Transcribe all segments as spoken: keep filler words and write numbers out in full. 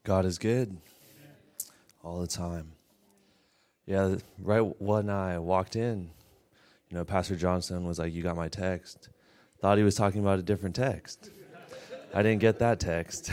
God is good all the time. Yeah, right when I walked in, you know, Pastor Johnson was like, "You got my text." Thought he was talking about a different text. I didn't get that text.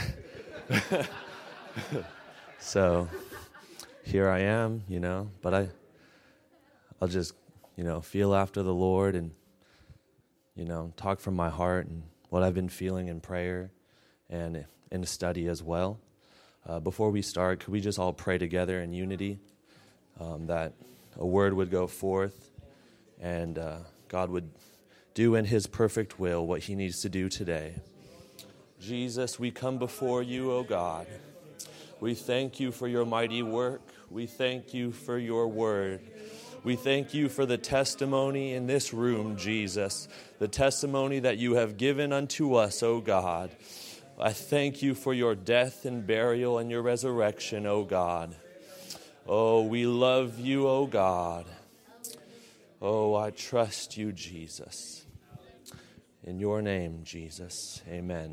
So here I am, you know, but I, I'll just, you know, feel after the Lord and, you know, talk from my heart and what I've been feeling in prayer and in study as well. Uh, before we start, could we just all pray together in unity, um, that a word would go forth and uh, God would do in his perfect will what he needs to do today. Jesus, we come before you, O God. We thank you for your mighty work. We thank you for your word. We thank you for the testimony in this room, Jesus, the testimony that you have given unto us, O God. I thank you for your death and burial and your resurrection, O God. Oh, we love you, O God. Oh, I trust you, Jesus. In your name, Jesus, amen.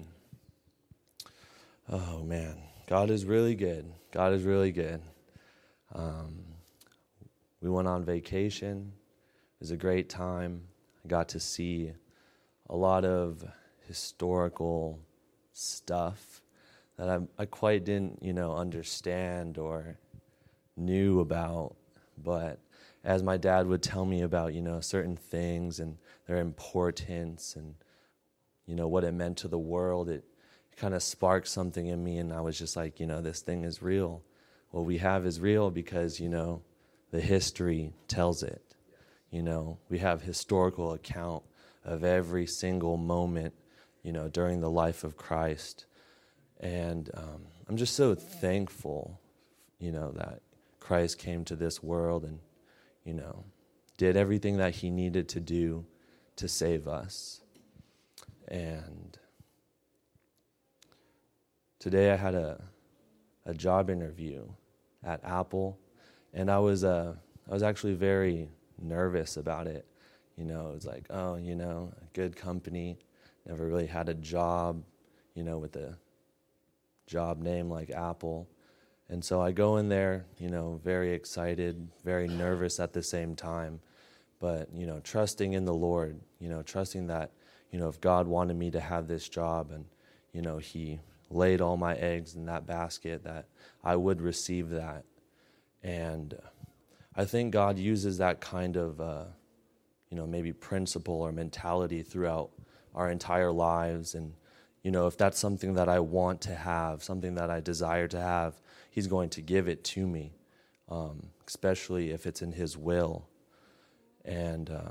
Oh, man, God is really good. God is really good. Um, we went on vacation. It was a great time. I got to see a lot of historical stuff that I, I quite didn't, you know, understand or knew about. But as my dad would tell me about, you know, certain things and their importance and, you know, what it meant to the world, it kind of sparked something in me, and I was just like, you know, this thing is real. What we have is real because, you know, the history tells it. You know, we have historical account of every single moment, you know, during the life of Christ. And um, I'm just so thankful, you know, that Christ came to this world and, you know, did everything that he needed to do to save us. And today I had a a job interview at Apple, and I was uh I was actually very nervous about it. You know, it was like, oh, you know, a good company. Never really had a job, you know, with a job name like Apple. And so I go in there, you know, very excited, very nervous at the same time, but, you know, trusting in the Lord, you know, trusting that, you know, if God wanted me to have this job and, you know, he laid all my eggs in that basket, that I would receive that. And I think God uses that kind of, uh, you know, maybe principle or mentality throughout our entire lives. And, you know, if that's something that I want to have, something that I desire to have, he's going to give it to me, um, especially if it's in his will. And uh,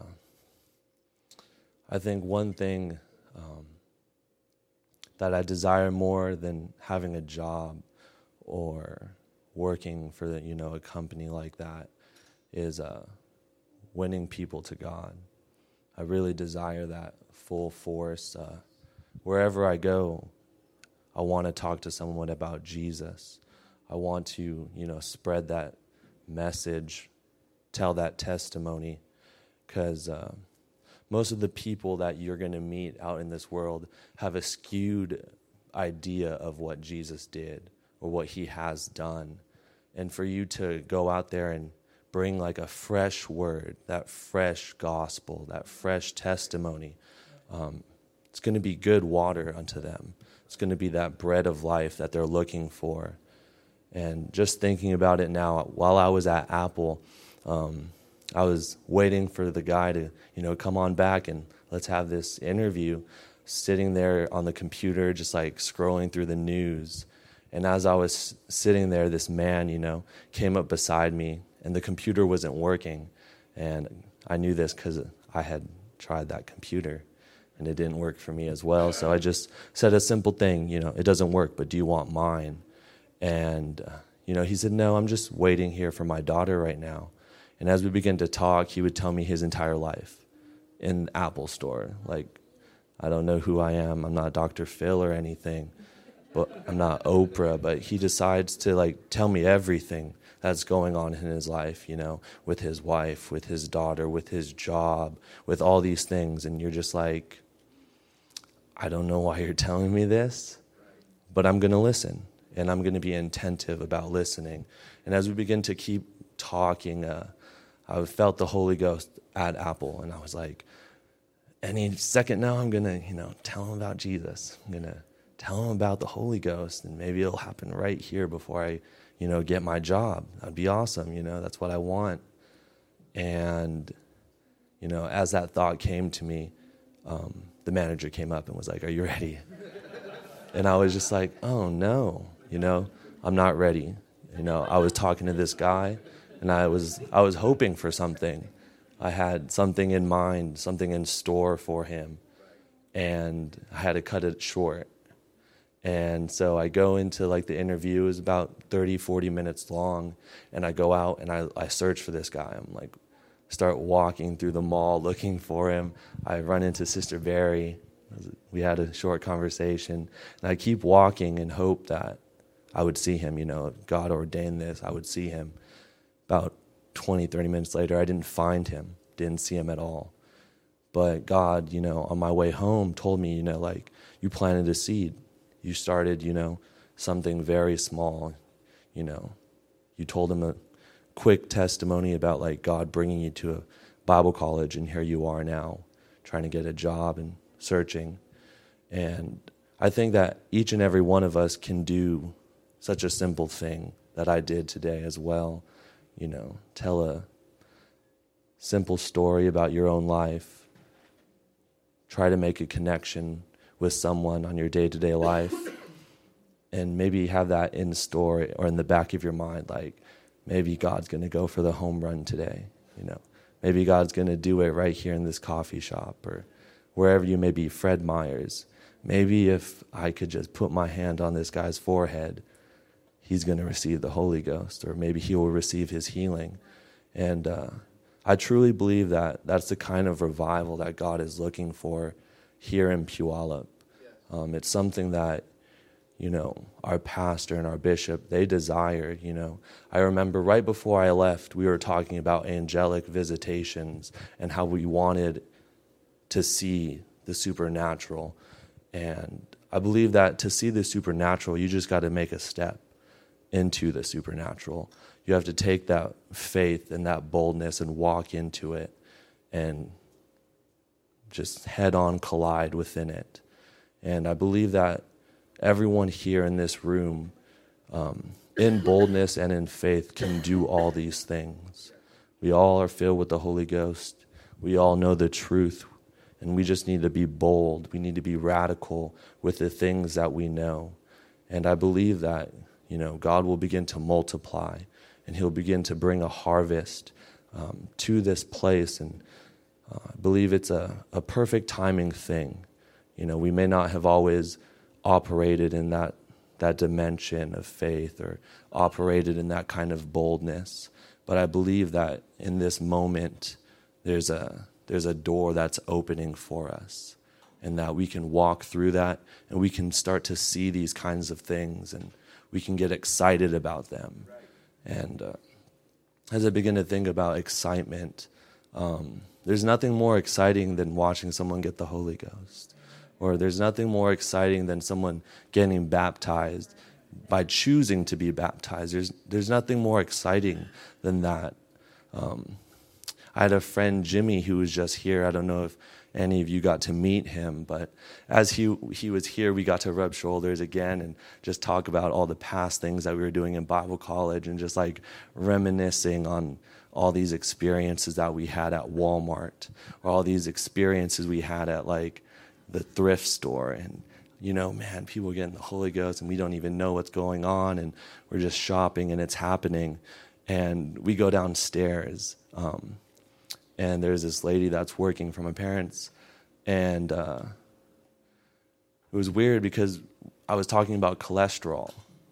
I think one thing um, that I desire more than having a job or working for the, you know, a company like that is uh, winning people to God. I really desire that full force. Uh, wherever I go, I want to talk to someone about Jesus. I want to, you know, spread that message, tell that testimony, because uh, most of the people that you're going to meet out in this world have a skewed idea of what Jesus did or what he has done. And for you to go out there and bring like a fresh word, that fresh gospel, that fresh testimony, um, it's going to be good water unto them. It's going to be that bread of life that they're looking for. And just thinking about it now, while I was at Apple, um, I was waiting for the guy to, you know, come on back and let's have this interview, sitting there on the computer, just like scrolling through the news. And as I was sitting there, this man, you know, came up beside me, and the computer wasn't working. And I knew this because I had tried that computer, and it didn't work for me as well. So I just said a simple thing, you know, it doesn't work, but do you want mine? And, uh, you know, he said, no, I'm just waiting here for my daughter right now. And as we began to talk, he would tell me his entire life in the Apple store. Like, I don't know who I am. I'm not Doctor Phil or anything. But I'm not Oprah. But he decides to, like, tell me everything that's going on in his life, you know, with his wife, with his daughter, with his job, with all these things. And you're just like, I don't know why you're telling me this, but I'm going to listen. and I'm going to be attentive about listening. And as we begin to keep talking, uh, I felt the Holy Ghost at Apple, and I was like, any second now I'm going to, you know, tell him about Jesus. I'm going to tell him about the Holy Ghost, and maybe it'll happen right here before I, you know, get my job. That'd be awesome, you know, that's what I want. And, you know, as that thought came to me, um, the manager came up and was like, are you ready? And I was just like, oh, no, you know, I'm not ready. You know, I was talking to this guy, and I was I was hoping for something. I had something in mind, something in store for him, and I had to cut it short. And so I go into, like, the interview. It was about thirty, forty minutes long, and I go out and I, I search for this guy. I'm like, start walking through the mall looking for him. I run into Sister Barry. We had a short conversation, and I keep walking and hope that I would see him. You know, if God ordained this, I would see him. About twenty, thirty minutes later, I didn't find him, didn't see him at all. But God, you know, on my way home told me, you know, like, you planted a seed. You started, you know, something very small, you know. You told him a quick testimony about, like, God bringing you to a Bible college, and here you are now trying to get a job and searching. And I think that each and every one of us can do such a simple thing that I did today as well. You know, tell a simple story about your own life. Try to make a connection with someone on your day-to-day life, and maybe have that in store or in the back of your mind, like, maybe God's going to go for the home run today, you know. Maybe God's going to do it right here in this coffee shop or wherever you may be, Fred Meyer's. Maybe if I could just put my hand on this guy's forehead, he's going to receive the Holy Ghost, or maybe he will receive his healing. And uh, I truly believe that that's the kind of revival that God is looking for here in Puyallup. Um, it's something that, you know, our pastor and our bishop, they desire, you know. I remember right before I left, we were talking about angelic visitations and how we wanted to see the supernatural. And I believe that to see the supernatural, you just got to make a step into the supernatural. You have to take that faith and that boldness and walk into it and just head-on collide within it. And I believe that everyone here in this room, um, in boldness and in faith, can do all these things. We all are filled with the Holy Ghost. We all know the truth, and we just need to be bold. We need to be radical with the things that we know. And I believe that, you know, God will begin to multiply, and he'll begin to bring a harvest um, to this place. And uh, I believe it's a, a perfect timing thing. You know, we may not have always operated in that that dimension of faith or operated in that kind of boldness, but I believe that in this moment there's a there's a door that's opening for us, and that we can walk through that, and we can start to see these kinds of things, and we can get excited about them. And uh, as I begin to think about excitement, um, there's nothing more exciting than watching someone get the Holy Ghost. Or there's nothing more exciting than someone getting baptized by choosing to be baptized. There's there's nothing more exciting than that. Um, I had a friend, Jimmy, who was just here. I don't know if any of you got to meet him, but as he he was here, we got to rub shoulders again and just talk about all the past things that we were doing in Bible college, and just like reminiscing on all these experiences that we had at Walmart, or all these experiences we had at, like, the thrift store. And, you know, man, people getting the Holy Ghost and we don't even know what's going on, and we're just shopping and it's happening. And we go downstairs, um, and there's this lady that's working for my parents, and uh, it was weird because I was talking about cholesterol,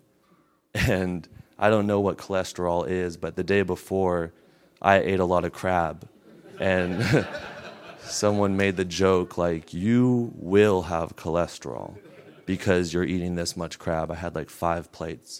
and I don't know what cholesterol is, but the day before I ate a lot of crab, and someone made the joke, like, you will have cholesterol because you're eating this much crab. I had like five plates.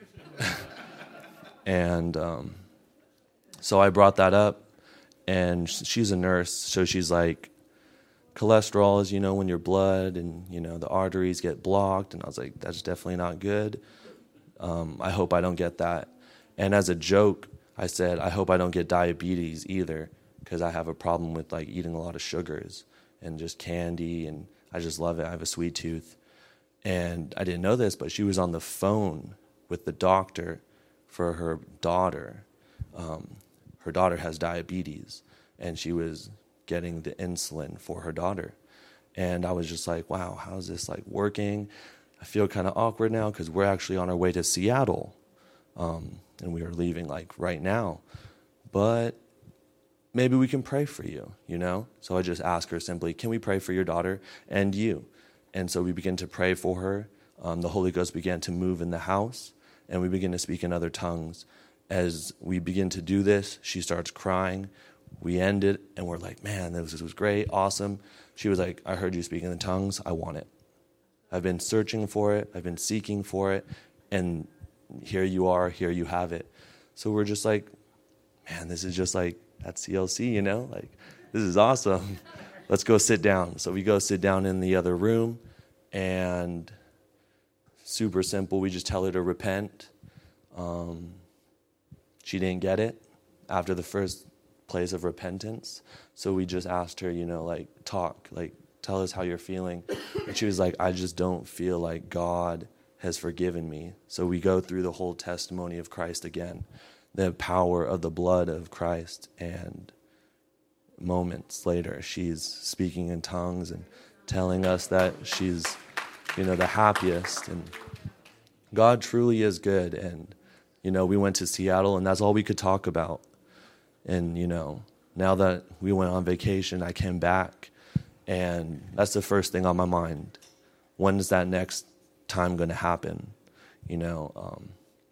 and um, so I brought that up, and she's a nurse, so she's like, cholesterol is, you know, when your blood and, you know, the arteries get blocked. And I was like, that's definitely not good. Um, I hope I don't get that. And as a joke, I said, I hope I don't get diabetes either, because I have a problem with like eating a lot of sugars and just candy, and I just love it. I have a sweet tooth. And I didn't know this, but she was on the phone with the doctor for her daughter. Um, her daughter has diabetes, and she was getting the insulin for her daughter. And I was just like, wow, how is this like working? I feel kind of awkward now because we're actually on our way to Seattle. Um, and we are leaving like right now. But maybe we can pray for you, you know? So I just asked her simply, can we pray for your daughter and you? And so we begin to pray for her. Um, the Holy Ghost began to move in the house, and we begin to speak in other tongues. As we begin to do this, she starts crying. We end it, and we're like, man, this, this was great, awesome. She was like, I heard you speak in the tongues. I want it. I've been searching for it. I've been seeking for it. And here you are. Here you have it. So we're just like, man, this is just like at C L C, you know? Like, this is awesome. Let's go sit down. So we go sit down in the other room, and super simple. We just tell her to repent. Um, she didn't get it after the first place of repentance. So we just asked her, you know, like, talk, like, tell us how you're feeling. And she was like, I just don't feel like God has forgiven me. So we go through the whole testimony of Christ again, the power of the blood of Christ. And moments later, she's speaking in tongues and telling us that she's, you know, the happiest. And God truly is good. And, you know, we went to Seattle, and that's all we could talk about. And, you know, now that we went on vacation, I came back, and that's the first thing on my mind. When is that next time going to happen? You know, um,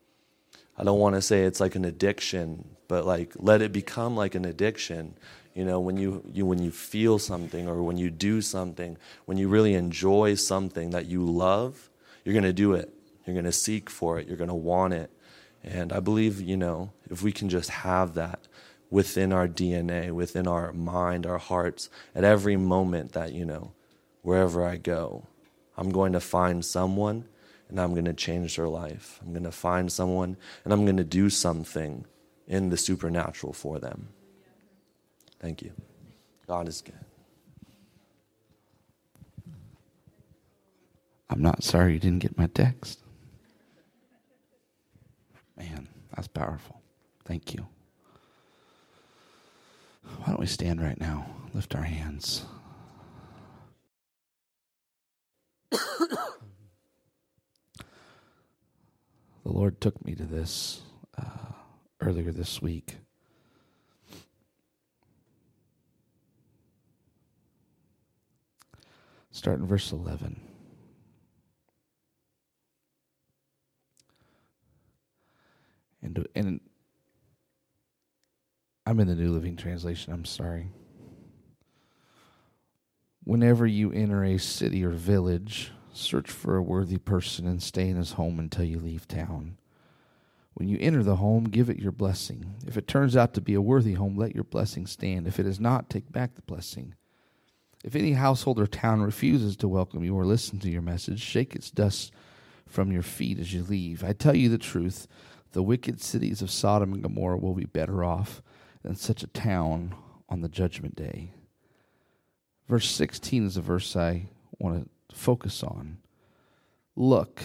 I don't want to say it's like an addiction, but like let it become like an addiction. You know, when you, you when you feel something, or when you do something, when you really enjoy something that you love, you're going to do it. You're going to seek for it. You're going to want it. And I believe, you know, if we can just have that within our D N A, within our mind, our hearts, at every moment that, you know, wherever I go, I'm going to find someone, and I'm going to change their life. I'm going to find someone, and I'm going to do something in the supernatural for them. Thank you. God is good. I'm not sorry you didn't get my text. Man, that's powerful. Thank you. Why don't we stand right now? Lift our hands. The Lord took me to this uh, earlier this week. Start in verse eleven. And, and I'm in the New Living Translation, I'm sorry. Whenever you enter a city or village, search for a worthy person and stay in his home until you leave town. When you enter the home, give it your blessing. If it turns out to be a worthy home, let your blessing stand. If it is not, take back the blessing. If any household or town refuses to welcome you or listen to your message, shake its dust from your feet as you leave. I tell you the truth, the wicked cities of Sodom and Gomorrah will be better off than such a town on the judgment day. Verse sixteen is a verse I want to focus on. Look,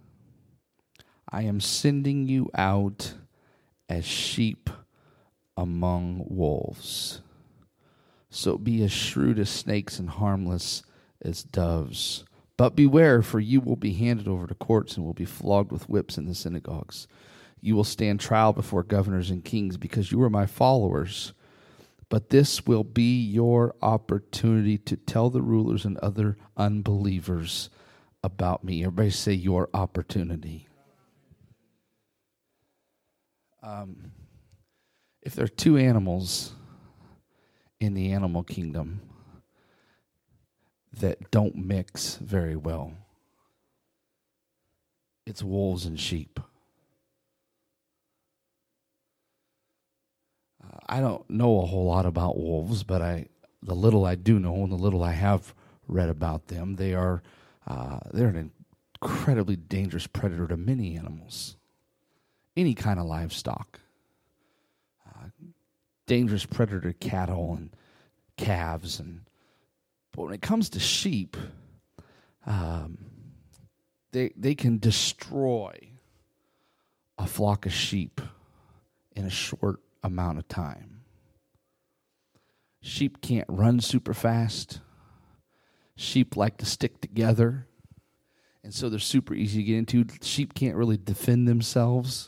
I am sending you out as sheep among wolves. So be as shrewd as snakes and harmless as doves. But beware, for you will be handed over to courts and will be flogged with whips in the synagogues. You will stand trial before governors and kings because you are my followers. But this will be your opportunity to tell the rulers and other unbelievers about me. Everybody say your opportunity. Um, if there are two animals in the animal kingdom that don't mix very well, it's wolves and sheep. Uh, I don't know a whole lot about wolves, but I, the little I do know and the little I have read about them, they are uh, they're an incredibly dangerous predator to many animals, any kind of livestock. Uh, dangerous predator to cattle and calves. And but when it comes to sheep, um, they they can destroy a flock of sheep in a short amount of time. Sheep can't run super fast. Sheep like to stick together, and so they're super easy to get into. Sheep can't really defend themselves.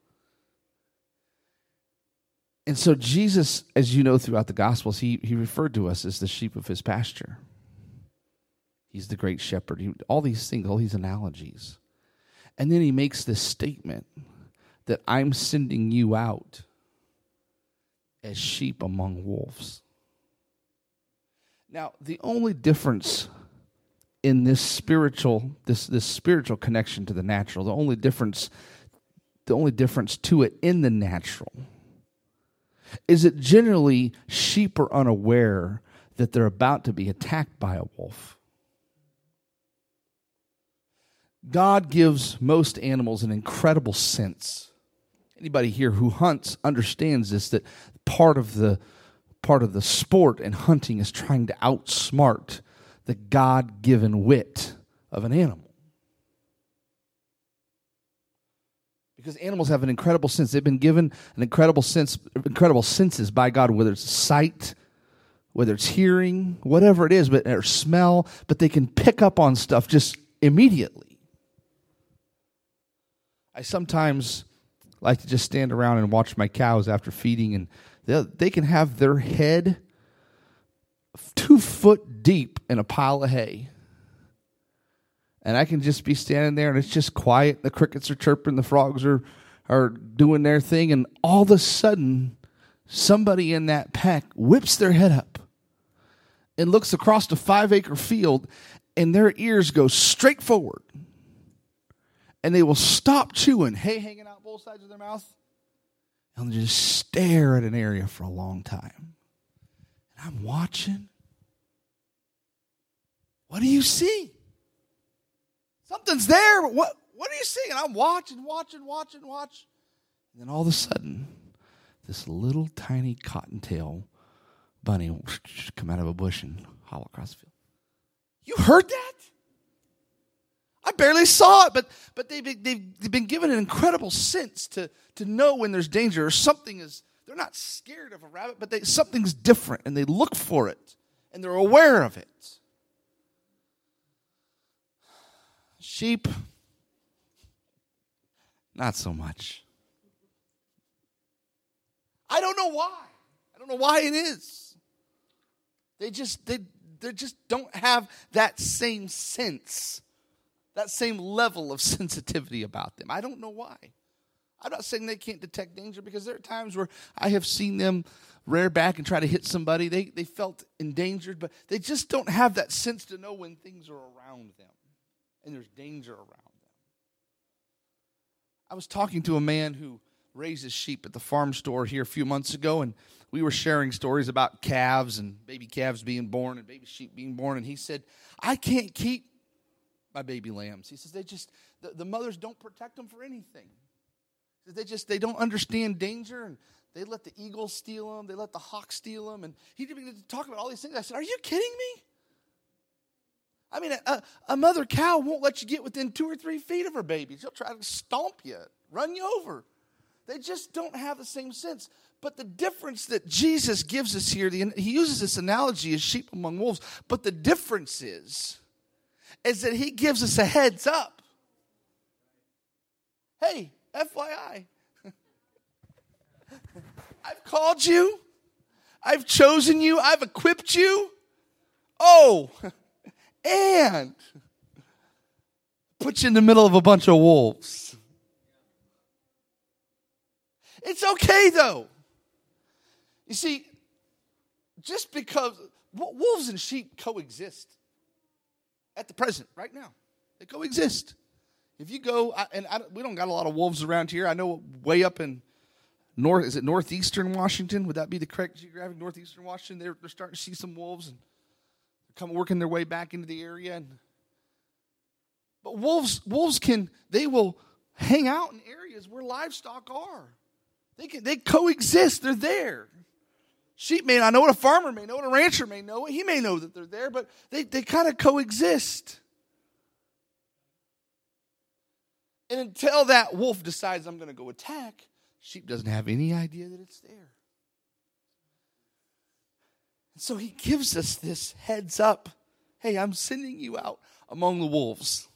And so Jesus, as you know throughout the Gospels, he, he referred to us as the sheep of his pasture. He's the great shepherd. He, all these things, all these analogies. And then he makes this statement that I'm sending you out as sheep among wolves. Now, the only difference in this spiritual, this, this spiritual connection to the natural, the only difference, the only difference to it in the natural is that generally sheep are unaware that they're about to be attacked by a wolf. God gives most animals an incredible sense. Anybody here who hunts understands this, that part of the part of the sport and hunting is trying to outsmart the God-given wit of an animal. Because animals have an incredible sense. They've been given an incredible sense, incredible senses by God, whether it's sight, whether it's hearing, whatever it is, but or smell, but they can pick up on stuff just immediately. I sometimes like to just stand around and watch my cows after feeding, and they can have their head two foot deep in a pile of hay. And I can just be standing there, and it's just quiet. The crickets are chirping, the frogs are, are doing their thing, and all of a sudden, somebody in that pack whips their head up and looks across the five-acre field, and their ears go straight forward. And they will stop chewing, hay hanging out both sides of their mouth, and they'll just stare at an area for a long time. And I'm watching. What do you see? Something's there, but what, what are you seeing? And I'm watching, watching, watching, watching. And then all of a sudden, this little tiny cottontail bunny will come out of a bush and howl across the field. You heard that? I barely saw it, but but they've been, they've, they've been given an incredible sense to, to know when there's danger or something is, they're not scared of a rabbit, but they, something's different, and they look for it, and they're aware of it. Sheep, not so much. I don't know why. I don't know why it is. They just they they just don't have that same sense, that same level of sensitivity about them. I don't know why. I'm not saying they can't detect danger, because there are times where I have seen them rear back and try to hit somebody. They they felt endangered, but they just don't have that sense to know when things are around them and there's danger around them. I was talking to a man who raises sheep at the farm store here a few months ago, and we were sharing stories about calves and baby calves being born and baby sheep being born, and he said, I can't keep my baby lambs. He says, they just, the, the mothers don't protect them for anything. They just, they don't understand danger, and they let the eagles steal them, they let the hawks steal them, and he began to talk about all these things. I said, are you kidding me? I mean, a, a mother cow won't let you get within two or three feet of her baby. She'll try to stomp you, run you over. They just don't have the same sense. But the difference that Jesus gives us here, the, he uses this analogy as sheep among wolves, but the difference is, is that he gives us a heads up. Hey, F Y I, I've called you, I've chosen you, I've equipped you. Oh, and put you in the middle of a bunch of wolves. It's okay, though. You see, just because wolves and sheep coexist at the present, right now. They coexist. If you go, and I, we don't got a lot of wolves around here. I know way up in north, is it northeastern Washington? Would that be the correct geographic? Northeastern Washington, they're, they're starting to see some wolves, and they're coming working their way back into the area. And But wolves, wolves can, they will hang out in areas where livestock are. They can, they coexist. They're there. Sheep may not know it. A farmer may know it. A rancher may know it. He may know that they're there, but they, they kind of coexist. And until that wolf decides I'm going to go attack, sheep doesn't have any idea that it's there. And so he gives us this heads up. Hey, I'm sending you out among the wolves.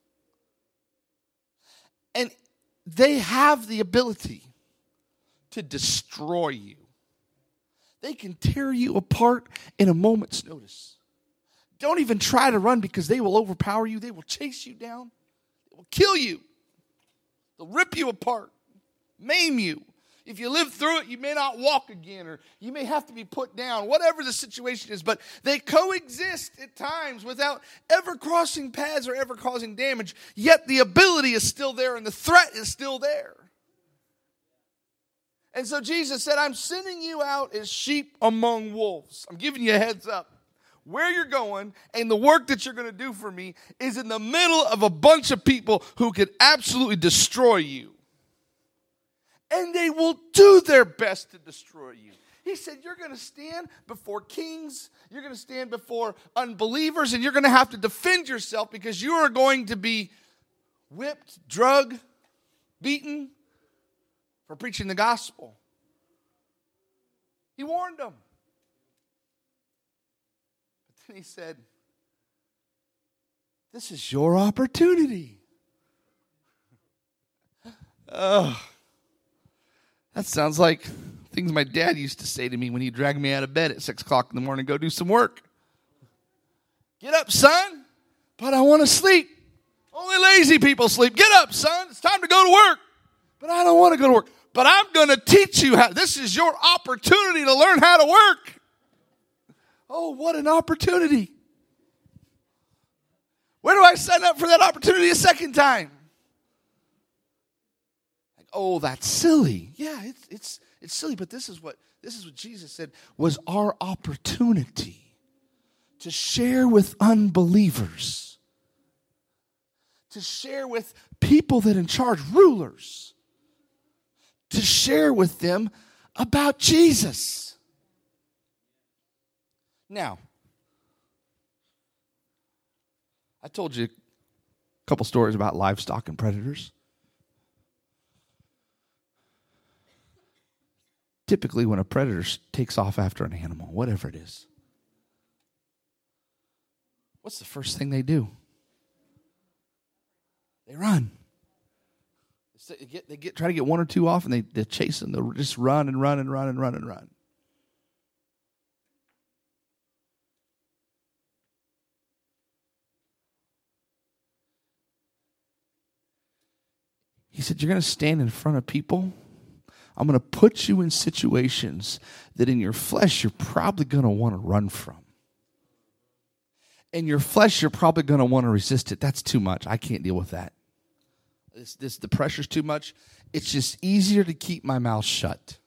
And they have the ability to destroy you. They can tear you apart in a moment's notice. Don't even try to run because they will overpower you. They will chase you down. They will kill you. They'll rip you apart, maim you. If you live through it, you may not walk again, or you may have to be put down, whatever the situation is. But they coexist at times without ever crossing paths or ever causing damage. Yet the ability is still there and the threat is still there. And so Jesus said, I'm sending you out as sheep among wolves. I'm giving you a heads up. Where you're going and the work that you're going to do for me is in the middle of a bunch of people who could absolutely destroy you. And they will do their best to destroy you. He said, you're going to stand before kings, you're going to stand before unbelievers, and you're going to have to defend yourself because you are going to be whipped, drugged, beaten for preaching the gospel. He warned them. But then he said, this is your opportunity. Oh, that sounds like things my dad used to say to me when he dragged me out of bed at six o'clock in the morning to go do some work. Get up, son. But I want to sleep. Only lazy people sleep. Get up, son. It's time to go to work. But I don't want to go to work. But I'm going to teach you how. This is your opportunity to learn how to work. Oh, what an opportunity. Where do I sign up for that opportunity a second time? Like, oh, that's silly. Yeah, it's it's it's silly, but this is what this is what Jesus said was our opportunity to share with unbelievers, to share with people that are in charge, rulers, to share with them about Jesus. Now, I told you a couple stories about livestock and predators. Typically, when a predator takes off after an animal, whatever it is, what's the first thing they do? They run. They get, they get try to get one or two off, and they, they chase them. They'll just run and run and run and run and run. He said, you're going to stand in front of people. I'm going to put you in situations that in your flesh you're probably going to want to run from. In your flesh, you're probably going to want to resist it. That's too much. I can't deal with that. This, this, the pressure's too much. It's just easier to keep my mouth shut.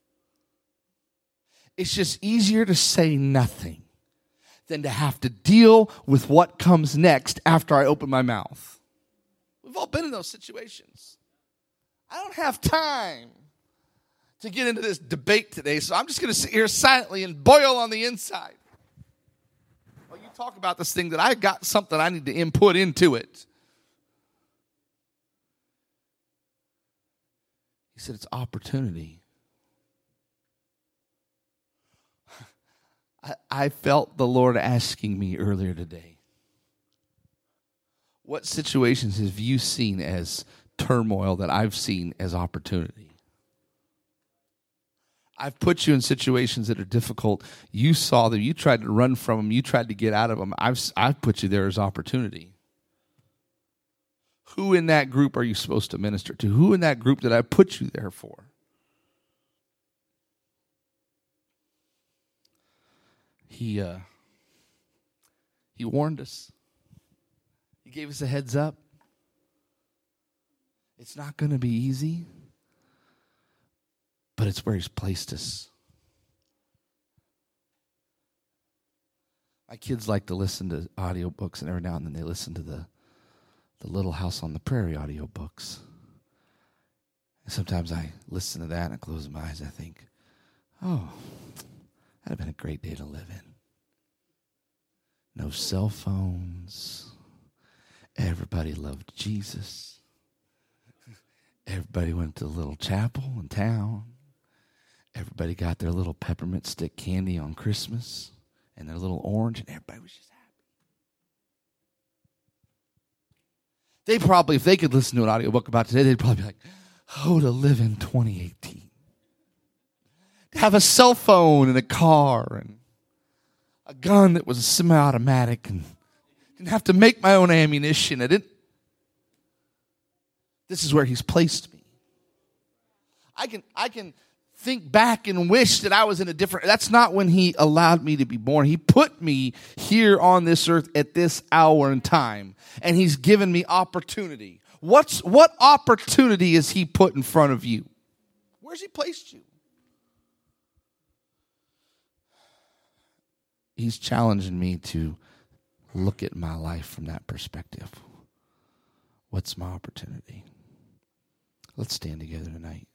It's just easier to say nothing than to have to deal with what comes next after I open my mouth. We've all been in those situations. I don't have time to get into this debate today, so I'm just going to sit here silently and boil on the inside. Well, you talk about this thing that I got something I need to input into it. He said it's opportunity. I, I felt the Lord asking me earlier today, what situations have you seen as turmoil that I've seen as opportunity? I've put you in situations that are difficult. You saw them. You tried to run from them. You tried to get out of them. I've, I've put you there as opportunity. Who in that group are you supposed to minister to? Who in that group did I put you there for? He, uh, he warned us. He gave us a heads up. It's not going to be easy, but it's where he's placed us. My kids like to listen to audiobooks, and every now and then they listen to the the Little House on the Prairie audiobooks. And sometimes I listen to that and I close my eyes and I think, oh, that'd have been a great day to live in. No cell phones. Everybody loved Jesus. Everybody went to the little chapel in town. Everybody got their little peppermint stick candy on Christmas and their little orange, and everybody was just happy. They probably, if they could listen to an audiobook about today, they'd probably be like, oh, to live in twenty eighteen. To have a cell phone and a car and a gun that was semi-automatic and didn't have to make my own ammunition. I didn't. This is where he's placed me. I can, I can think back and wish that I was in a different, that's not when he allowed me to be born. He put me here on this earth at this hour and time, and he's given me opportunity. What's, what opportunity is he put in front of you? Where's he placed you? He's challenging me to look at my life from that perspective. What's my opportunity? Let's stand together tonight.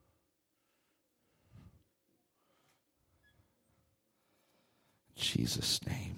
In Jesus' name.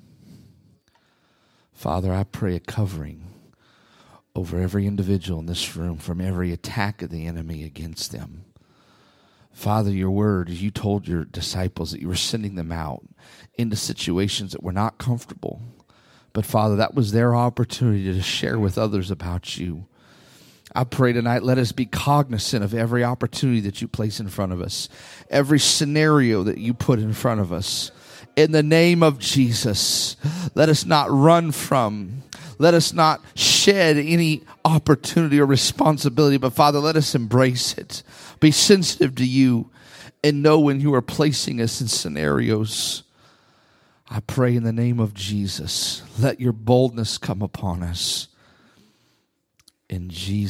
Father, I pray a covering over every individual in this room from every attack of the enemy against them. Father, your word, you told your disciples that you were sending them out into situations that were not comfortable. But Father, that was their opportunity to share with others about you. I pray tonight, let us be cognizant of every opportunity that you place in front of us, every scenario that you put in front of us. In the name of Jesus, let us not run from, let us not shed any opportunity or responsibility, but Father, let us embrace it. Be sensitive to you and know when you are placing us in scenarios. I pray in the name of Jesus, let your boldness come upon us. In Jesus'